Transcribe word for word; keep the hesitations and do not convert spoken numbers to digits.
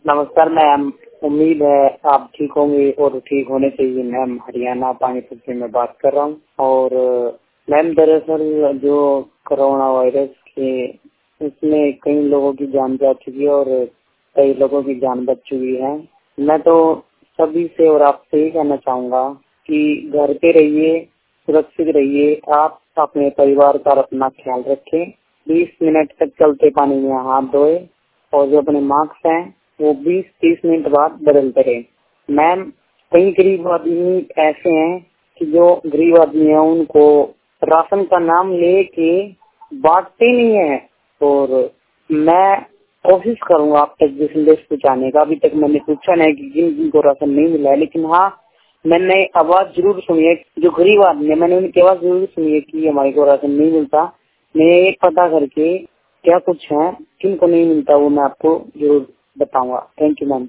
नमस्कार मैम, उम्मीद है आप ठीक होंगे और ठीक होने चाहिए। मैम हरियाणा पानीपत से मैं बात कर रहा हूँ। और मैम दरअसल जो कोरोना वायरस के इसमें कई लोगों की जान जा चुकी है और कई लोगों की जान बच चुकी है। मैं तो सभी से और आपसे ही कहना चाहूँगा कि घर पे रहिए, सुरक्षित रहिए। आप अपने परिवार का अपना ख्याल रखें। बीस मिनट तक चलते पानी में हाथ धोए और जो अपने मास्क हैं वो बीस तीस मिनट बाद बदलते रहे। मैम कई गरीब आदमी ऐसे हैं कि जो गरीब आदमी है उनको राशन का नाम लेके बांटते नहीं है। और मैं कोशिश करूंगा आप तक ये संदेश पहुँचाने का। अभी तक मैंने पूछा नहीं कि जिन जिनको राशन नहीं मिला है, लेकिन हाँ मैंने आवाज जरूर सुनी है। जो गरीब आदमी है मैंने उनकी आवाज जरूर सुनी है कि हमारे को राशन नहीं मिलता। मैं एक पता करके क्या कुछ है किनको नहीं मिलता वो मैं आपको जरूर बताऊंगा। Thank you ma'am.